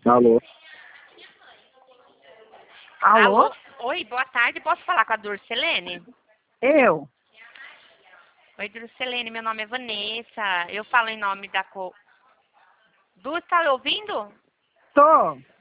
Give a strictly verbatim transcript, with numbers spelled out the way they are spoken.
Alô? Alô? Alô? Oi, boa tarde. Posso falar com a Durcelene? Eu? Oi, Durcelene, meu nome é Vanessa. Eu falo em nome da... Co... Du, tá ouvindo? Tô.